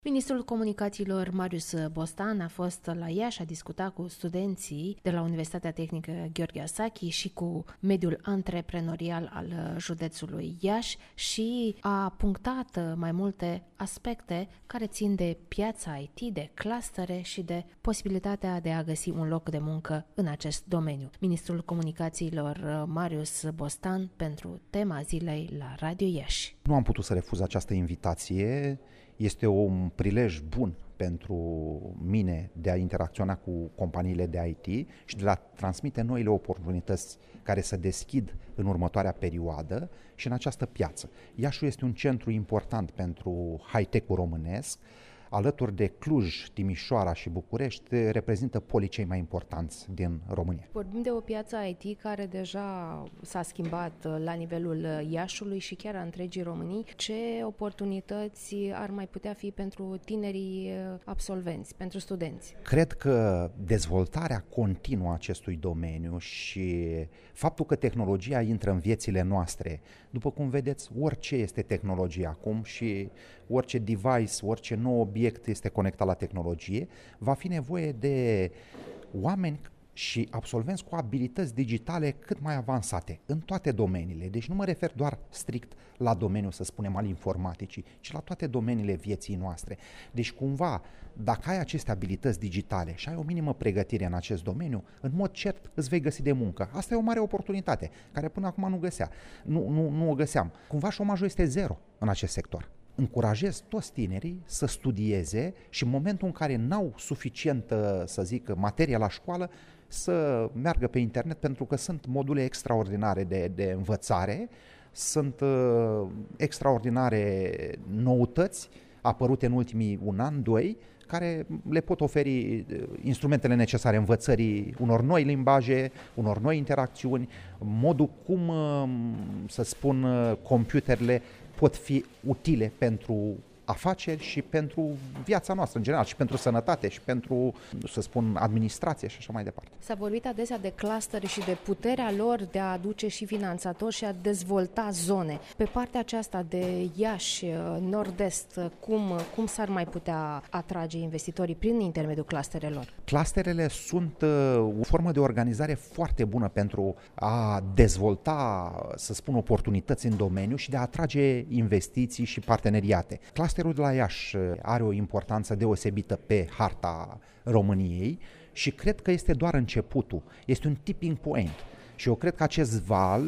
Ministrul Comunicațiilor Marius Bostan a fost la Iași, a discutat cu studenții de la Universitatea Tehnică Gheorghe Asachi și cu mediul antreprenorial al județului Iași și a punctat mai multe aspecte care țin de piața IT, de clustere și de posibilitatea de a găsi un loc de muncă în acest domeniu. Ministrul Comunicațiilor Marius Bostan pentru tema zilei la Radio Iași. Nu am putut să refuz această invitație. Este un prilej bun pentru mine de a interacționa cu companiile de IT și de a transmite noile oportunități care se deschid în următoarea perioadă și în această piață. Iașiul este un centru important pentru high-tech-ul românesc. Alături de Cluj, Timișoara și București, reprezintă polii cei mai importanți din România. Vorbim de o piață IT care deja s-a schimbat la nivelul Iașului și chiar a întregii Românii. Ce oportunități ar mai putea fi pentru tinerii absolvenți, pentru studenți? Cred că dezvoltarea continuă a acestui domeniu și faptul că tehnologia intră în viețile noastre, după cum vedeți, orice este tehnologie acum și orice device, orice nou obiect este conectat la tehnologie, va fi nevoie de oameni și absolvenți cu abilități digitale cât mai avansate în toate domeniile. Deci nu mă refer doar strict la domeniul, să spunem, al informaticii, ci la toate domeniile vieții noastre. Deci cumva, dacă ai aceste abilități digitale și ai o minimă pregătire în acest domeniu, în mod cert îți vei găsi de muncă. Asta e o mare oportunitate, care până acum nu o găseam. Cumva șomajul este zero în acest sector. Încurajez toți tinerii să studieze și în momentul în care n-au suficientă, să zic, materie la școală, să meargă pe internet, pentru că sunt module extraordinare de învățare, sunt extraordinare noutăți apărute în ultimii un an, doi, care le pot oferi instrumentele necesare învățării unor noi limbaje, unor noi interacțiuni, modul cum, să spun, computerele pot fi utile pentru afaceri și pentru viața noastră în general și pentru sănătate și pentru, să spun, administrație și așa mai departe. S-a vorbit adesea de clustere și de puterea lor de a aduce și finanțatori și a dezvolta zone. Pe partea aceasta de Iași, nord-est, cum s-ar mai putea atrage investitorii prin intermediul clusterelor? Clusterele sunt o formă de organizare foarte bună pentru a dezvolta, să spun, oportunități în domeniu și de a atrage investiții și parteneriate. Clusterul de la Iași are o importanță deosebită pe harta României și cred că este doar începutul. Este un tipping point și eu cred că acest val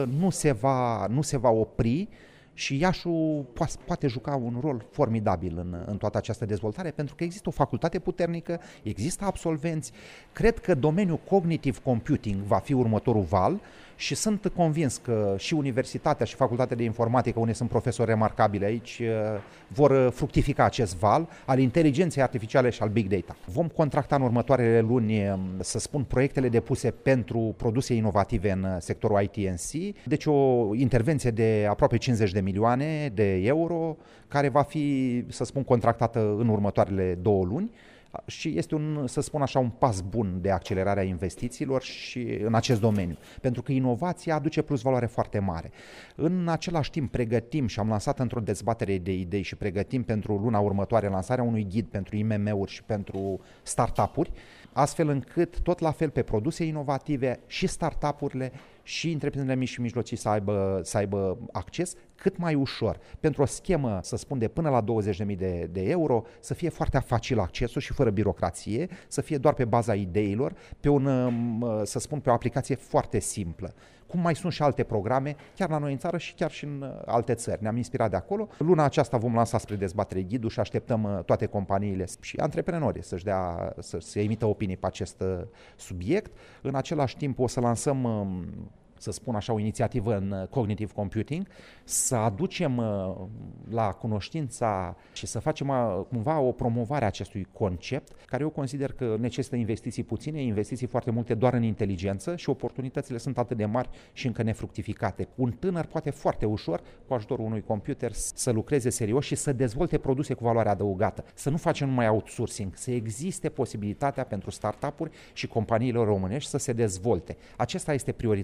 nu se va opri și Iașul poate juca un rol formidabil în toată această dezvoltare, pentru că există o facultate puternică, există absolvenți. Cred că domeniul cognitive computing va fi următorul val și sunt convins că și universitatea și facultatea de informatică, unde sunt profesori remarcabili aici, vor fructifica acest val al inteligenței artificiale și al big data. Vom contracta în următoarele luni, să spun, proiectele depuse pentru produse inovative în sectorul IT&C, deci o intervenție de aproape 50 de milioane de euro, care va fi, să spun, contractată în următoarele 2 luni. Și este să spun așa, un pas bun de accelerare a investițiilor și în acest domeniu, pentru că inovația aduce plus valoare foarte mare. În același timp pregătim și am lansat într-o dezbatere de idei și pregătim pentru luna următoare lansarea unui ghid pentru IMM-uri și pentru startup-uri, astfel încât tot la fel pe produse inovative și startup-urile și întreprinderile mici și mijlocii să aibă acces cât mai ușor. Pentru o schemă, să spun, de până la 20.000 de euro, să fie foarte facil accesul și fără birocrație, să fie doar pe baza ideilor, să spun, pe o aplicație foarte simplă. Cum mai sunt și alte programe, chiar la noi în țară și chiar și în alte țări. Ne-am inspirat de acolo. Luna aceasta vom lansa spre dezbatere ghidul și așteptăm toate companiile și antreprenorii să emită opinii pe acest subiect. În același timp o să lansăm, să spun așa, o inițiativă în cognitive computing, să aducem la cunoștința și să facem cumva o promovare a acestui concept, care eu consider că necesită investiții puține, investiții foarte multe doar în inteligență și oportunitățile sunt atât de mari și încă nefructificate. Un tânăr poate foarte ușor, cu ajutorul unui computer, să lucreze serios și să dezvolte produse cu valoare adăugată. Să nu facem numai outsourcing, să existe posibilitatea pentru startup-uri și companiile românești să se dezvolte. Acesta este prioritatea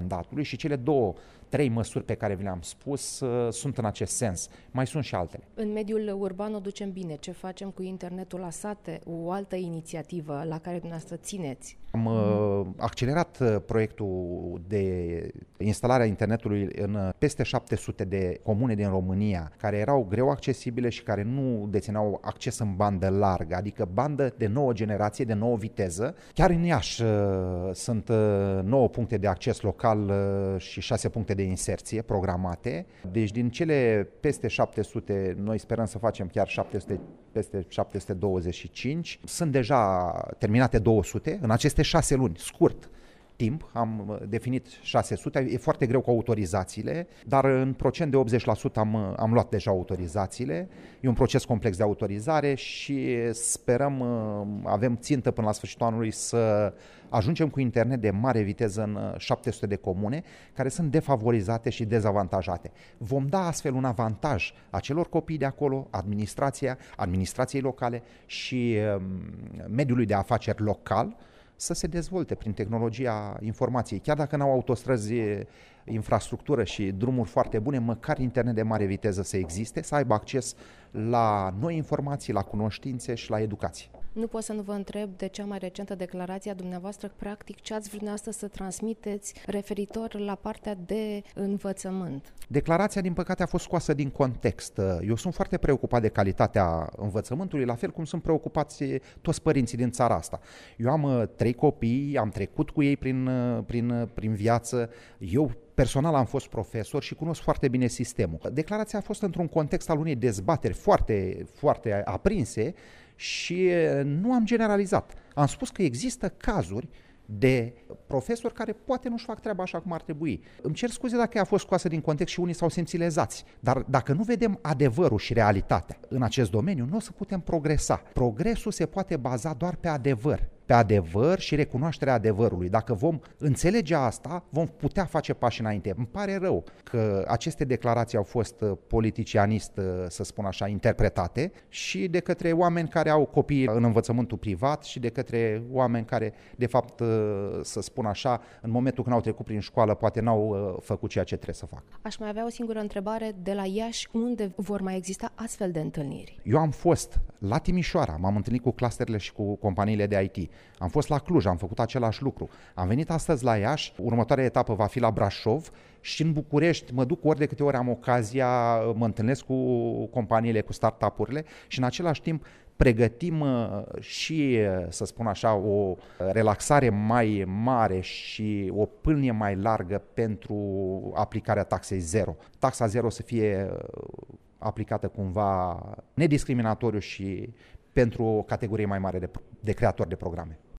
mandatului și cele 2-3 măsuri pe care vi le-am spus sunt în acest sens. Mai sunt și altele. În mediul urban o ducem bine. Ce facem cu internetul la sate? O altă inițiativă la care dumneavoastră țineți? Am accelerat proiectul de instalare a internetului în peste 700 de comune din România, care erau greu accesibile și care nu dețineau acces în bandă largă, adică bandă de nouă generație, de nouă viteză. Chiar în Iași sunt 9 puncte de acces local și 6 puncte de inserție programate. Deci din cele peste 700, noi sperăm să facem chiar 700, peste 725. Sunt deja terminate 200 în aceste 6 luni, scurt timp, am definit 600, e foarte greu cu autorizațiile, dar în procent de 80% am luat deja autorizațiile. E un proces complex de autorizare și sperăm, avem țintă până la sfârșitul anului să ajungem cu internet de mare viteză în 700 de comune care sunt defavorizate și dezavantajate. Vom da astfel un avantaj acelor copii de acolo, administrației locale și mediului de afaceri local, să se dezvolte prin tehnologia informației. Chiar dacă n-au autostrăzi, infrastructură și drumuri foarte bune, măcar internet de mare viteză să existe, să aibă acces la noi informații, la cunoștințe și la educație. Nu pot să nu vă întreb de cea mai recentă declarație a dumneavoastră, practic ce ați vrut dumneavoastră să transmiteți referitor la partea de învățământ. Declarația, din păcate, a fost scoasă din context. Eu sunt foarte preocupat de calitatea învățământului, la fel cum sunt preocupați toți părinții din țara asta. Eu am 3 copii, am trecut cu ei prin viață, eu personal am fost profesor și cunosc foarte bine sistemul. Declarația a fost într-un context al unei dezbateri foarte, foarte aprinse și nu am generalizat. Am spus că există cazuri de profesori care poate nu-și fac treaba așa cum ar trebui. Îmi cer scuze dacă a fost scoasă din context și unii s-au simțit lezați, dar dacă nu vedem adevărul și realitatea în acest domeniu, nu o să putem progresa. Progresul se poate baza doar pe adevăr și recunoașterea adevărului. Dacă vom înțelege asta, vom putea face pași înainte. Îmi pare rău că aceste declarații au fost politicianist, să spun așa, interpretate și de către oameni care au copii în învățământul privat și de către oameni care, de fapt, să spun așa, în momentul când au trecut prin școală, poate n-au făcut ceea ce trebuie să facă. Aș mai avea o singură întrebare. De la Iași, unde vor mai exista astfel de întâlniri? Eu am fost la Timișoara, m-am întâlnit cu clusterele și cu companiile de IT. Am fost la Cluj, am făcut același lucru. Am venit astăzi la Iași, următoarea etapă va fi la Brașov și în București mă duc ori de câte ori am ocazia, mă întâlnesc cu companiile, cu startup-urile și în același timp pregătim și, să spun așa, o relaxare mai mare și o pâlnie mai largă pentru aplicarea taxei zero. Taxa zero să fie aplicată cumva nediscriminatoriu și pentru o categorie mai mare de creatori de programe.